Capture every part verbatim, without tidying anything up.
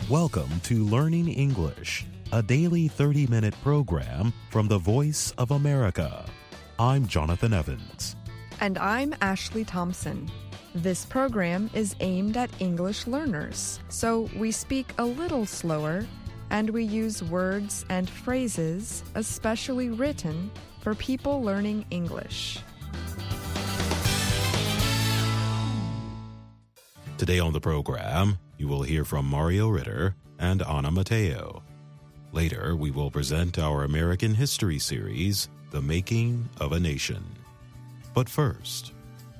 Welcome to Learning English, a daily thirty-minute program from the Voice of America. I'm Jonathan Evans. And I'm Ashley Thompson. This program is aimed at English learners, so we speak a little slower and we use words and phrases especially written for people learning English. Today on the program, you will hear from Mario Ritter and Anna Mateo. Later, we will present our American history series, The Making of a Nation. But first,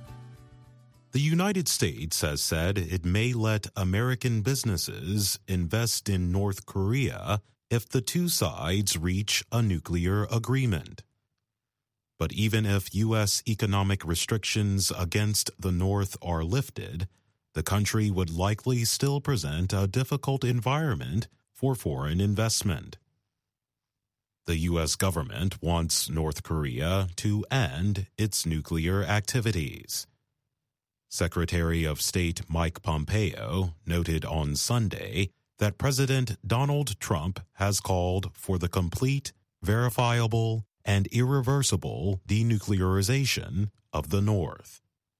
the United States has said it may let American businesses invest in North Korea if the two sides reach a nuclear agreement. But even if U S economic restrictions against the North are lifted, the country would likely still present a difficult environment for foreign investment. The U S government wants North Korea to end its nuclear activities. Secretary of State Mike Pompeo noted on Sunday that President Donald Trump has called for the complete, verifiable, and irreversible denuclearization of the North.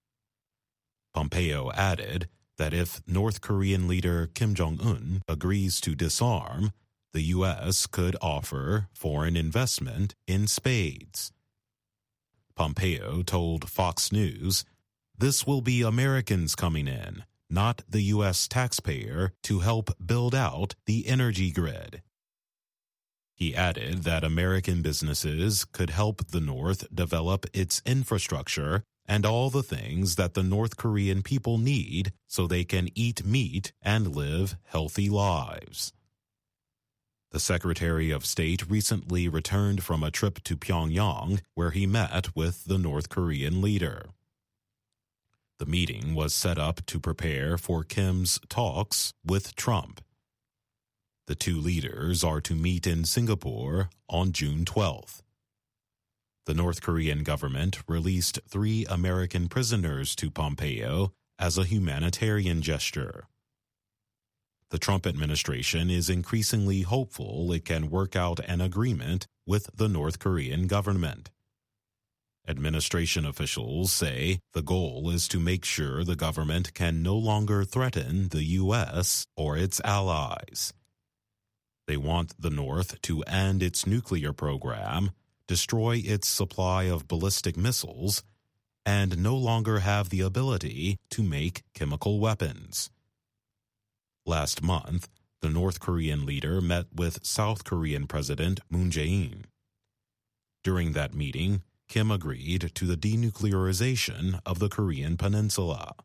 Pompeo added that if North Korean leader Kim Jong-un agrees to disarm, the U S could offer foreign investment in spades. Pompeo told Fox News, "This will be Americans coming in, not the U S taxpayer, to help build out the energy grid." He added that American businesses could help the North develop its infrastructure and all the things that the North Korean people need so they can eat meat and live healthy lives. The Secretary of State recently returned from a trip to Pyongyang where he met with the North Korean leader. The meeting was set up to prepare for Kim's talks with Trump. The two leaders are to meet in Singapore on June twelfth. The North Korean government released three American prisoners to Pompeo as a humanitarian gesture. The Trump administration is increasingly hopeful it can work out an agreement with the North Korean government. Administration officials say the goal is to make sure the government can no longer threaten the U S or its allies. They want the North to end its nuclear program, destroy its supply of ballistic missiles, and no longer have the ability to make chemical weapons. Last month, the North Korean leader met with South Korean President Moon Jae-in. During that meeting, Kim agreed to the denuclearization of the Korean peninsula.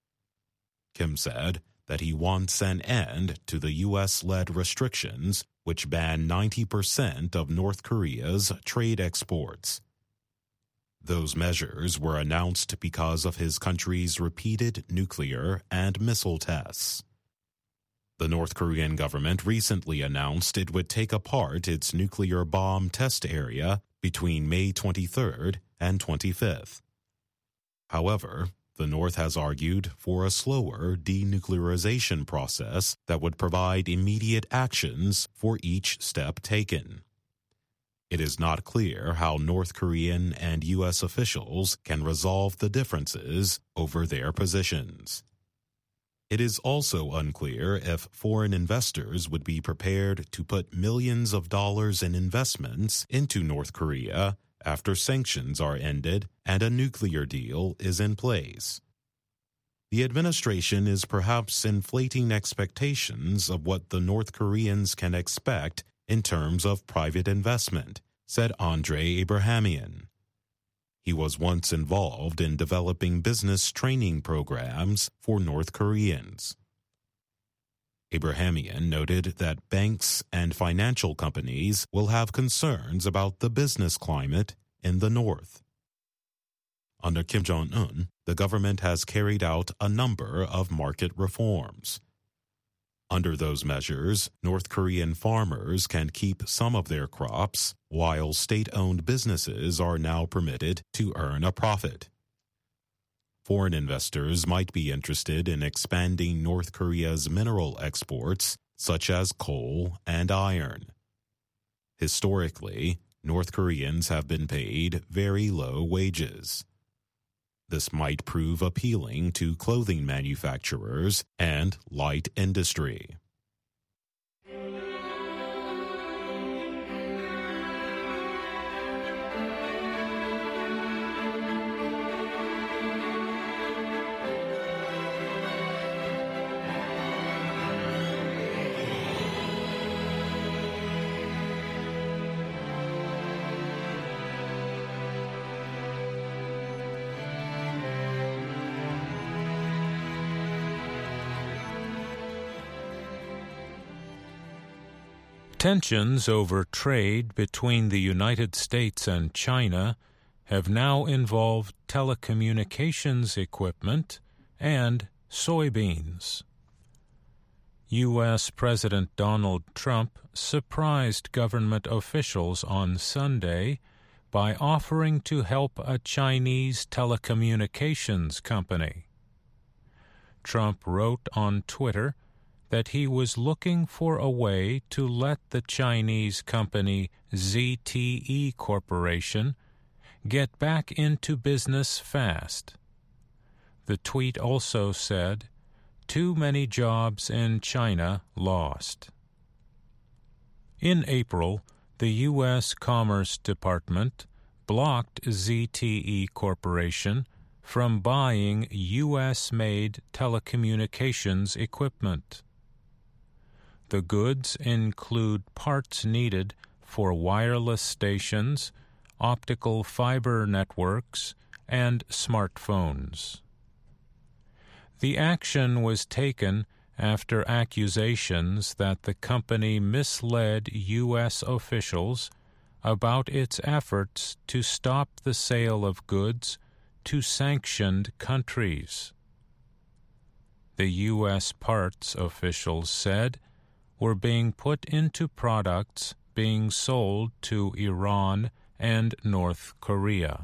Kim said that he wants an end to the U S-led restrictions which ban ninety percent of North Korea's trade exports. Those measures were announced because of his country's repeated nuclear and missile tests. The North Korean government recently announced it would take apart its nuclear bomb test area between May twenty-third and twenty-fifth. However, the North has argued for a slower denuclearization process that would provide immediate actions for each step taken. It is not clear how North Korean and U S officials can resolve the differences over their positions. It is also unclear if foreign investors would be prepared to put millions of dollars in investments into North Korea after sanctions are ended and a nuclear deal is in place. The administration is perhaps inflating expectations of what the North Koreans can expect in terms of private investment, said Andre Abrahamian. He was once involved in developing business training programs for North Koreans. Abrahamian noted that banks and financial companies will have concerns about the business climate in the North. Under Kim Jong-un, the government has carried out a number of market reforms. Under those measures, North Korean farmers can keep some of their crops, while state-owned businesses are now permitted to earn a profit. Foreign investors might be interested in expanding North Korea's mineral exports such as coal and iron. Historically, North Koreans have been paid very low wages. This might prove appealing to clothing manufacturers and light industry. Tensions over trade between the United States and China have now involved telecommunications equipment and soybeans. U S President Donald Trump surprised government officials on Sunday by offering to help a Chinese telecommunications company. Trump wrote on Twitter that he was looking for a way to let the Chinese company Z T E Corporation get back into business fast. The tweet also said, "Too many jobs in China lost." In April, the U S Commerce Department blocked Z T E Corporation from buying U S-made telecommunications equipment. The goods include parts needed for wireless stations, optical fiber networks, and smartphones. The action was taken after accusations that the company misled U S officials about its efforts to stop the sale of goods to sanctioned countries. The U S parts officials said were being put into products being sold to Iran and North Korea.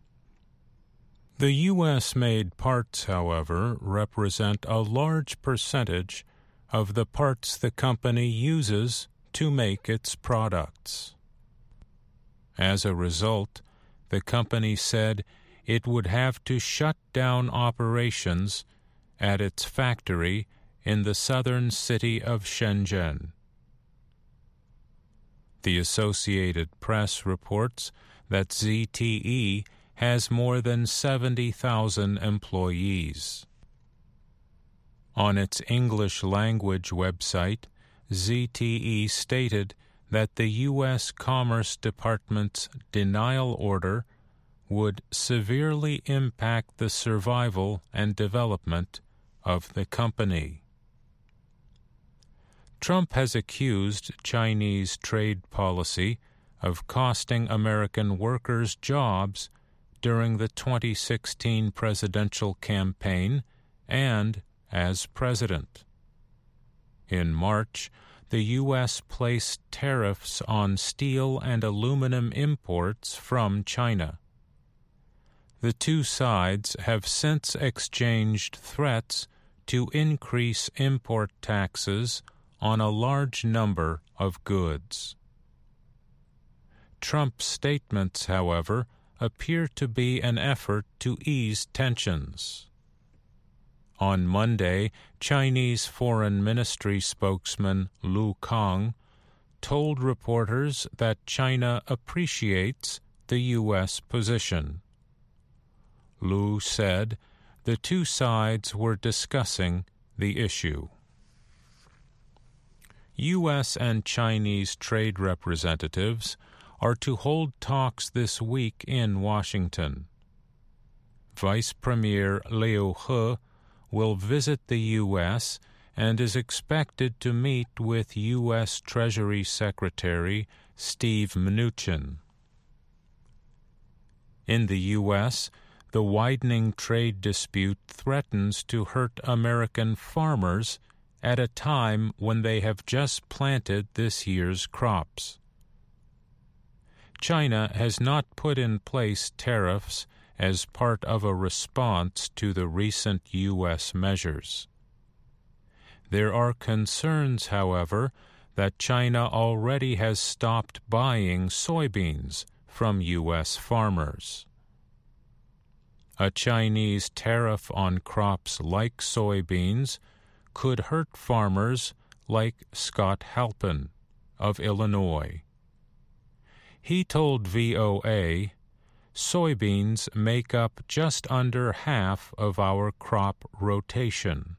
The U S-made parts, however, represent a large percentage of the parts the company uses to make its products. As a result, the company said it would have to shut down operations at its factory in the southern city of Shenzhen. The Associated Press reports that Z T E has more than seventy thousand employees. On its English-language website, Z T E stated that the U S Commerce Department's denial order would severely impact the survival and development of the company. Trump has accused Chinese trade policy of costing American workers jobs during the twenty sixteen presidential campaign and as president. In March, the U S placed tariffs on steel and aluminum imports from China. The two sides have since exchanged threats to increase import taxes on a large number of goods. Trump's statements, however, appear to be an effort to ease tensions. On Monday, Chinese Foreign Ministry spokesman Lu Kang told reporters that China appreciates the U S position. Lu said the two sides were discussing the issue. U S and Chinese trade representatives are to hold talks this week in Washington. Vice Premier Liu He will visit the U S and is expected to meet with U S Treasury Secretary Steve Mnuchin. In the U S, the widening trade dispute threatens to hurt American farmers at a time when they have just planted this year's crops. China has not put in place tariffs as part of a response to the recent U S measures. There are concerns, however, that China already has stopped buying soybeans from U S farmers. A Chinese tariff on crops like soybeans could hurt farmers like Scott Halpin of Illinois. He told V O A, "Soybeans make up just under half of our crop rotation."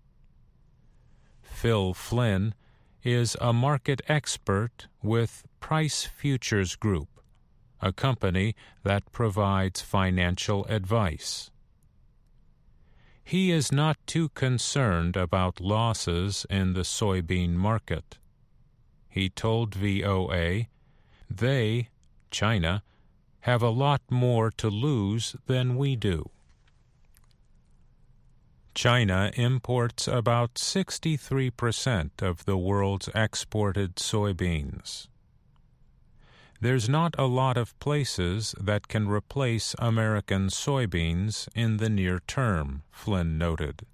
Phil Flynn is a market expert with Price Futures Group, a company that provides financial advice. He is not too concerned about losses in the soybean market. He told V O A, they, China, have a lot more to lose than we do. China imports about sixty-three percent of the world's exported soybeans. There's not a lot of places that can replace American soybeans in the near term, Flynn noted.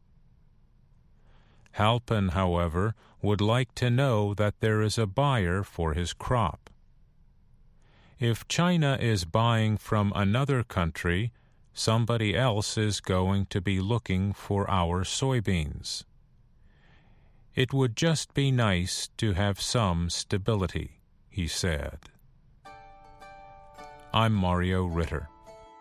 Halpin, however, would like to know that there is a buyer for his crop. If China is buying from another country, somebody else is going to be looking for our soybeans. It would just be nice to have some stability, he said. I'm Mario Ritter.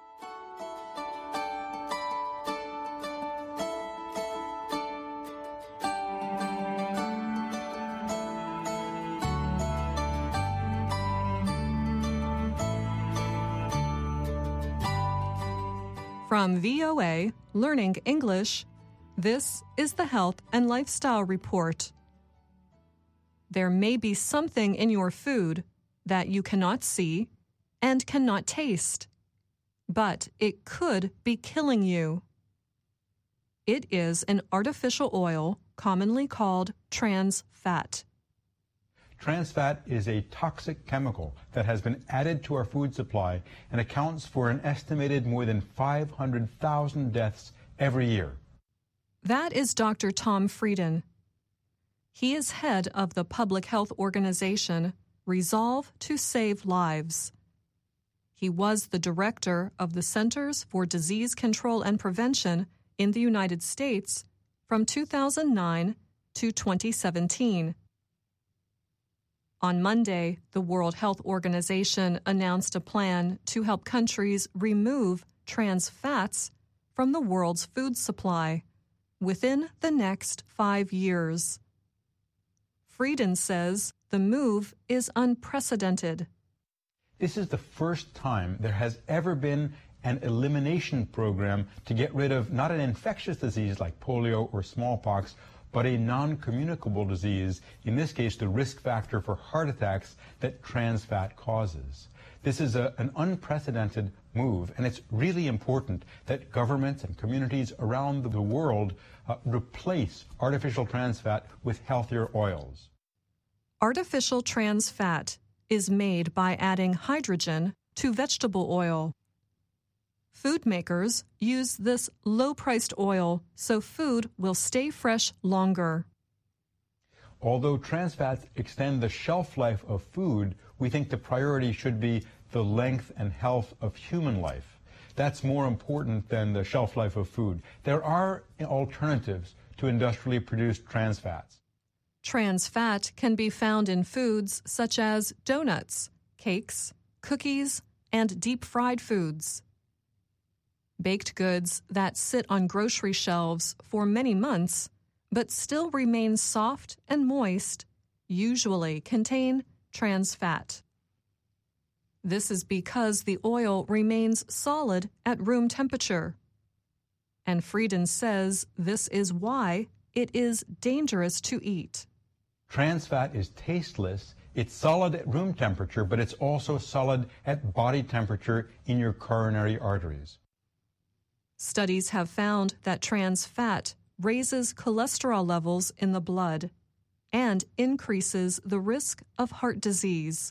From V O A, Learning English, this is the Health and Lifestyle Report. There may be something in your food that you cannot see and cannot taste, but it could be killing you. It is an artificial oil commonly called trans fat. Trans fat is a toxic chemical that has been added to our food supply and accounts for an estimated more than five hundred thousand deaths every year. That is Doctor Tom Frieden. He is head of the public health organization Resolve to Save Lives. He was the director of the Centers for Disease Control and Prevention in the United States from two thousand nine to twenty seventeen. On Monday, the World Health Organization announced a plan to help countries remove trans fats from the world's food supply within the next five years. Frieden says the move is unprecedented. This is the first time there has ever been an elimination program to get rid of not an infectious disease like polio or smallpox, but a non-communicable disease, in this case the risk factor for heart attacks that trans fat causes. This is a, an unprecedented move, and it's really important that governments and communities around the world uh, replace artificial trans fat with healthier oils. Artificial trans fat is made by adding hydrogen to vegetable oil. Food makers use this low-priced oil so food will stay fresh longer. Although trans fats extend the shelf life of food, we think the priority should be the length and health of human life. That's more important than the shelf life of food. There are alternatives to industrially produced trans fats. Trans fat can be found in foods such as donuts, cakes, cookies, and deep-fried foods. Baked goods that sit on grocery shelves for many months but still remain soft and moist usually contain trans fat. This is because the oil remains solid at room temperature. And Frieden says this is why it is dangerous to eat. Trans fat is tasteless. It's solid at room temperature, but it's also solid at body temperature in your coronary arteries. Studies have found that trans fat raises cholesterol levels in the blood and increases the risk of heart disease.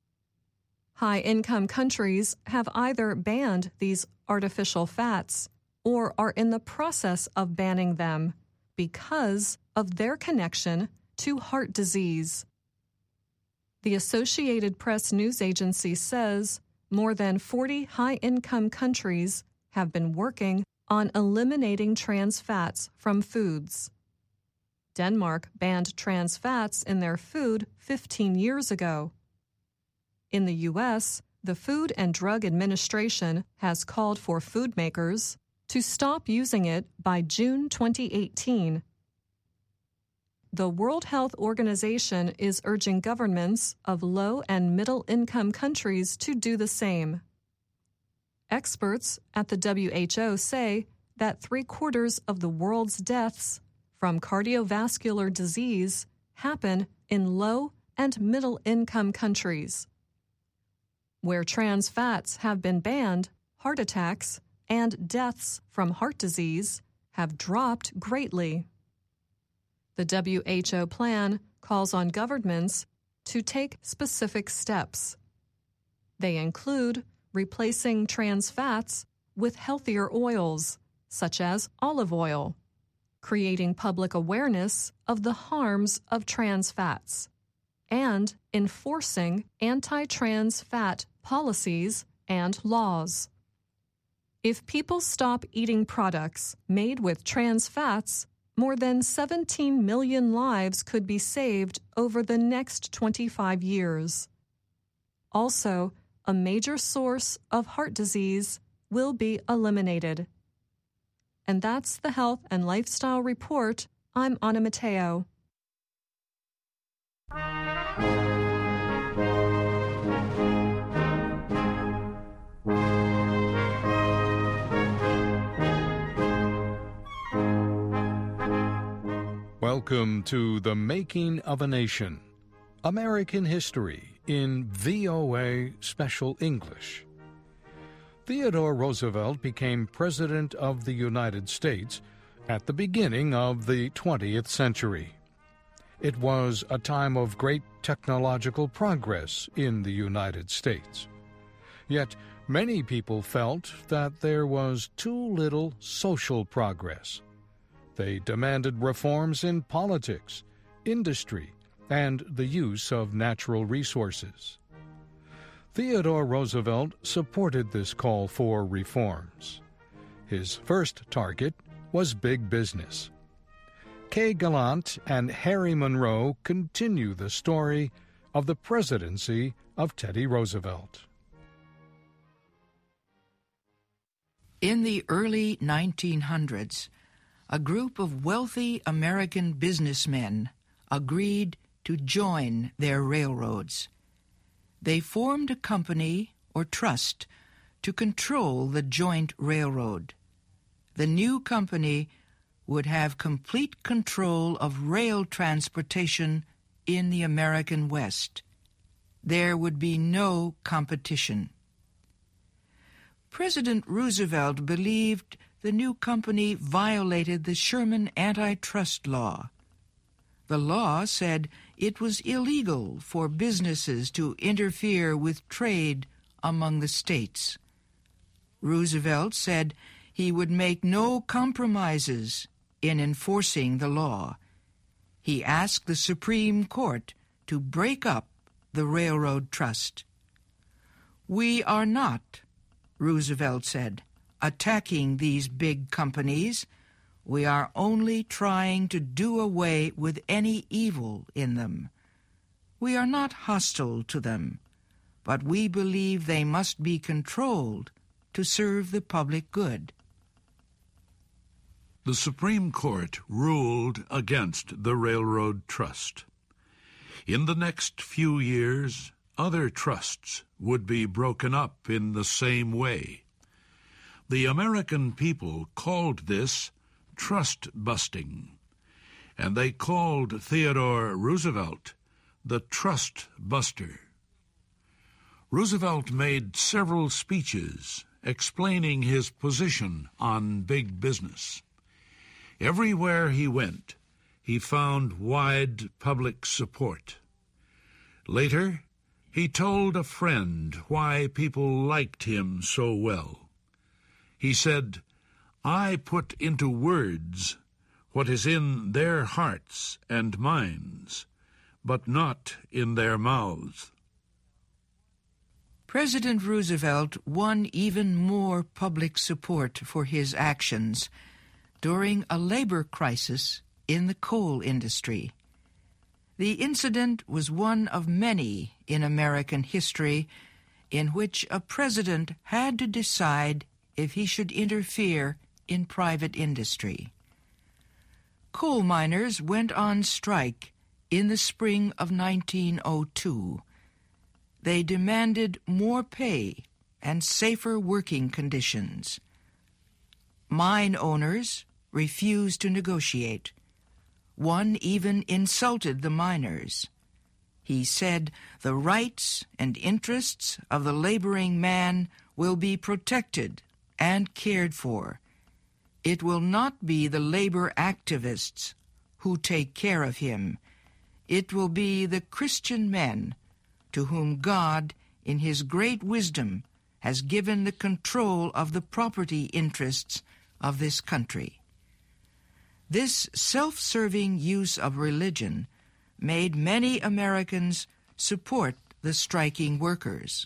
High-income countries have either banned these artificial fats or are in the process of banning them because of their connection to heart disease. The Associated Press news agency says more than forty high-income countries have been working on eliminating trans fats from foods. Denmark banned trans fats in their food fifteen years ago. In the U S, the Food and Drug Administration has called for food makers to stop using it by June twenty eighteen. The World Health Organization is urging governments of low- and middle-income countries to do the same. Experts at the W H O say that three-quarters of the world's deaths from cardiovascular disease happen in low- and middle-income countries. Where trans fats have been banned, heart attacks and deaths from heart disease have dropped greatly. The W H O plan calls on governments to take specific steps. They include replacing trans fats with healthier oils, such as olive oil, creating public awareness of the harms of trans fats, and enforcing anti-trans fat policies and laws. If people stop eating products made with trans fats, more than seventeen million lives could be saved over the next twenty-five years. Also, a major source of heart disease will be eliminated. And that's the Health and Lifestyle Report. I'm Anna Matteo. Welcome to The Making of a Nation, American History in V O A Special English. Theodore Roosevelt became President of the United States at the beginning of the twentieth century. It was a time of great technological progress in the United States. Yet many people felt that there was too little social progress. They demanded reforms in politics, industry, and the use of natural resources. Theodore Roosevelt supported this call for reforms. His first target was big business. Kay Gallant and Harry Monroe continue the story of the presidency of Teddy Roosevelt. In the early nineteen hundreds, a group of wealthy American businessmen agreed to join their railroads. They formed a company or trust to control the joint railroad. The new company would have complete control of rail transportation in the American West. There would be no competition. President Roosevelt believed the new company violated the Sherman Antitrust Law. The law said it was illegal for businesses to interfere with trade among the states. Roosevelt said he would make no compromises in enforcing the law. He asked the Supreme Court to break up the railroad trust. "We are not," Roosevelt said, "attacking these big companies. We are only trying to do away with any evil in them. We are not hostile to them, but we believe they must be controlled to serve the public good." The Supreme Court ruled against the Railroad Trust. In the next few years, other trusts would be broken up in the same way. The American people called this trust busting, and they called Theodore Roosevelt the trust buster. Roosevelt made several speeches explaining his position on big business. Everywhere he went, he found wide public support. Later, he told a friend why people liked him so well. He said, "I put into words what is in their hearts and minds, but not in their mouths. President Roosevelt won even more public support for his actions during a labor crisis in the coal industry. The incident was one of many in American history in which a president had to decide if he should interfere in private industry. Coal miners went on strike in the spring of nineteen oh two. They demanded more pay and safer working conditions. Mine owners refused to negotiate. One even insulted the miners. He said the rights and interests of the laboring man will be protected and cared for. It will not be the labor activists who take care of him. It will be the Christian men to whom God, in his great wisdom, has given the control of the property interests of this country. This self-serving use of religion made many Americans support the striking workers.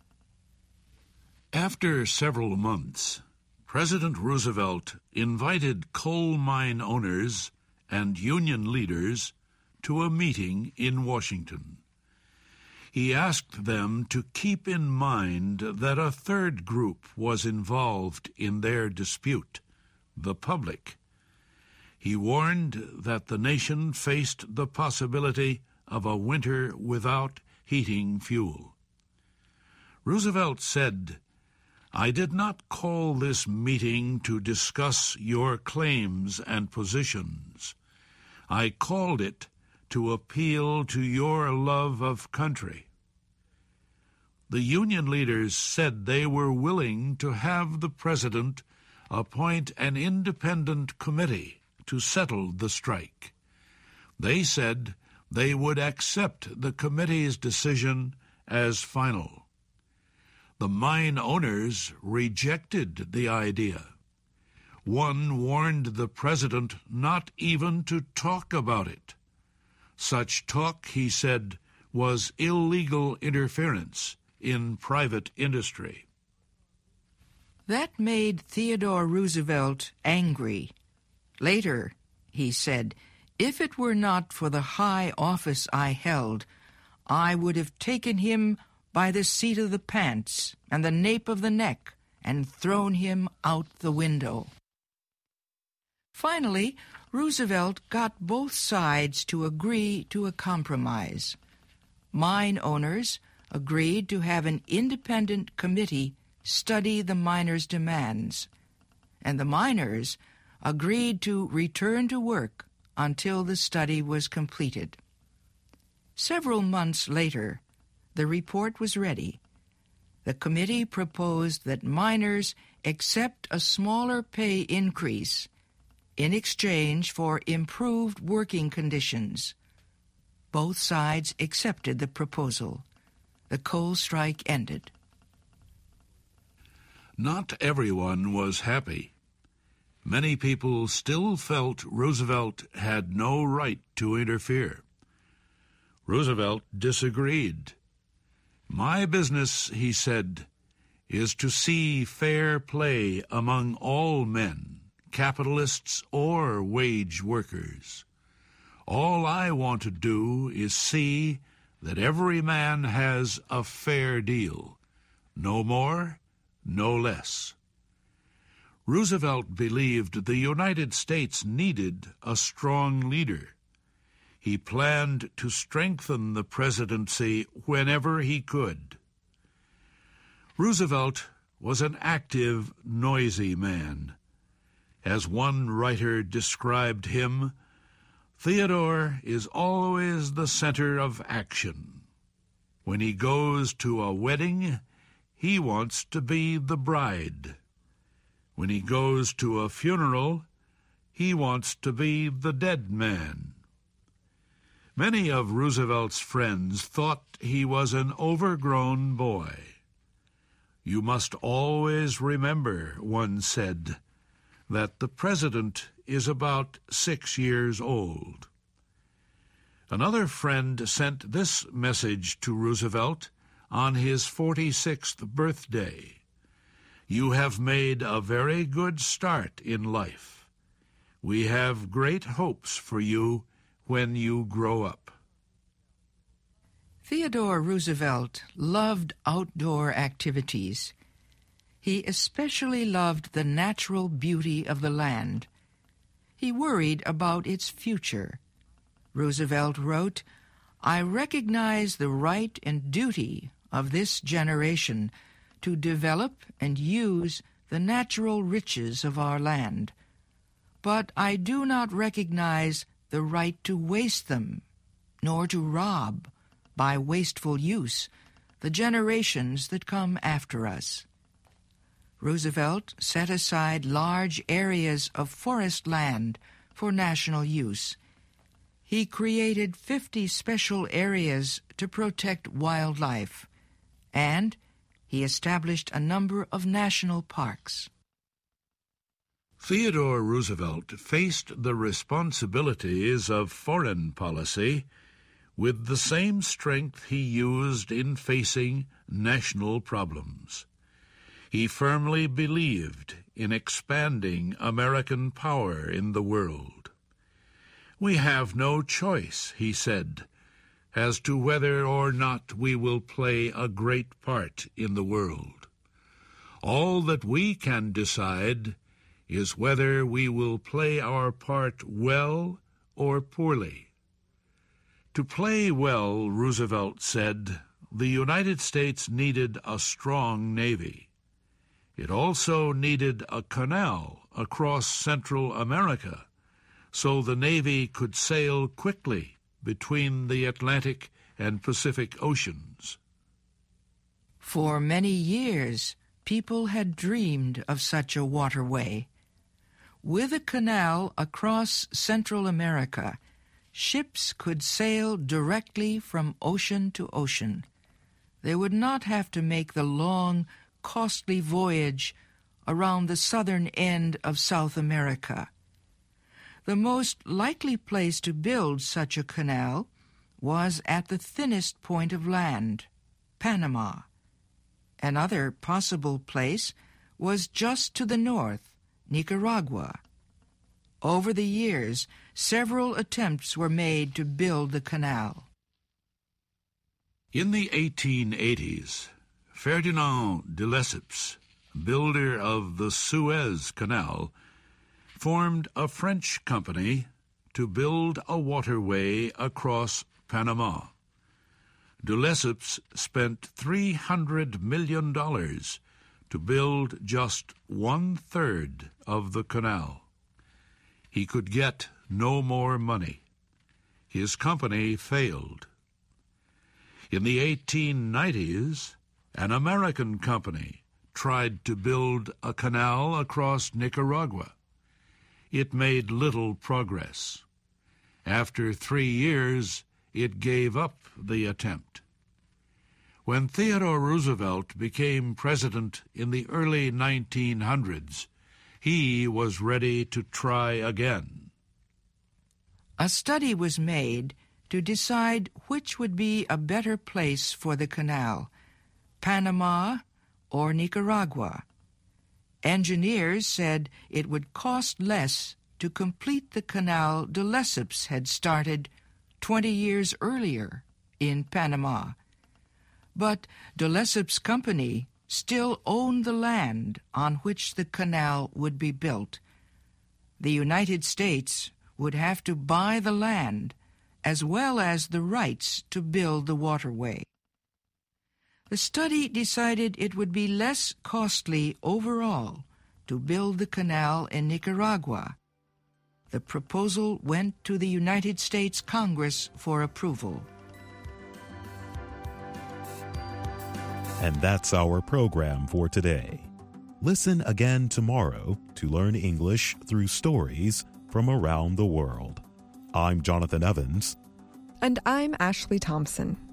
After several months, President Roosevelt invited coal mine owners and union leaders to a meeting in Washington. He asked them to keep in mind that a third group was involved in their dispute, the public. He warned that the nation faced the possibility of a winter without heating fuel. Roosevelt said, "I did not call this meeting to discuss your claims and positions. I called it to appeal to your love of country." The union leaders said they were willing to have the president appoint an independent committee to settle the strike. They said they would accept the committee's decision as final. The mine owners rejected the idea. One warned the president not even to talk about it. Such talk, he said, was illegal interference in private industry. That made Theodore Roosevelt angry. Later, he said, "If it were not for the high office I held, I would have taken him by the seat of the pants and the nape of the neck and thrown him out the window." Finally, Roosevelt got both sides to agree to a compromise. Mine owners agreed to have an independent committee study the miners' demands, and the miners agreed to return to work until the study was completed. Several months later, the report was ready. The committee proposed that miners accept a smaller pay increase in exchange for improved working conditions. Both sides accepted the proposal. The coal strike ended. Not everyone was happy. Many people still felt Roosevelt had no right to interfere. Roosevelt disagreed. "My business," he said, "is to see fair play among all men, capitalists or wage workers. All I want to do is see that every man has a fair deal, no more, no less." Roosevelt believed the United States needed a strong leader. He planned to strengthen the presidency whenever he could. Roosevelt was an active, noisy man. As one writer described him, "Theodore is always the center of action. When he goes to a wedding, he wants to be the bride. When he goes to a funeral, he wants to be the dead man." Many of Roosevelt's friends thought he was an overgrown boy. "You must always remember," one said, that the president is about six years old. Another friend sent this message to Roosevelt on his forty-sixth birthday. You have made a very good start in life. We have great hopes for you when you grow up. Theodore Roosevelt loved outdoor activities. He especially loved the natural beauty of the land. He worried about its future. Roosevelt wrote, I recognize the right and duty of this generation to develop and use the natural riches of our land, but I do not recognize the right to waste them, nor to rob, by wasteful use, the generations that come after us. Roosevelt set aside large areas of forest land for national use. He created fifty special areas to protect wildlife, and he established a number of national parks. Theodore Roosevelt faced the responsibilities of foreign policy with the same strength he used in facing national problems. He firmly believed in expanding American power in the world. We have no choice, he said, as to whether or not we will play a great part in the world. All that we can decide is whether we will play our part well or poorly. To play well, Roosevelt said, the United States needed a strong navy. It also needed a canal across Central America so the Navy could sail quickly between the Atlantic and Pacific Oceans. For many years, people had dreamed of such a waterway. With a canal across Central America, ships could sail directly from ocean to ocean. They would not have to make the long, costly voyage around the southern end of South America. The most likely place to build such a canal was at the thinnest point of land, Panama. Another possible place was just to the north, Nicaragua. Over the years, several attempts were made to build the canal. In the eighteen eighties, Ferdinand de Lesseps, builder of the Suez Canal, formed a French company to build a waterway across Panama. De Lesseps spent three hundred million dollars to build just one-third of the canal. He could get no more money. His company failed. In the eighteen nineties, an American company tried to build a canal across Nicaragua. It made little progress. After three years, it gave up the attempt. When Theodore Roosevelt became president in the early nineteen hundreds, he was ready to try again. A study was made to decide which would be a better place for the canal, Panama or Nicaragua. Engineers said it would cost less to complete the canal de Lesseps had started twenty years earlier in Panama. But de Lesseps' company still owned the land on which the canal would be built. The United States would have to buy the land as well as the rights to build the waterway. The study decided it would be less costly overall to build the canal in Nicaragua. The proposal went to the United States Congress for approval. And that's our program for today. Listen again tomorrow to learn English through stories from around the world. I'm Jonathan Evans. And I'm Ashley Thompson.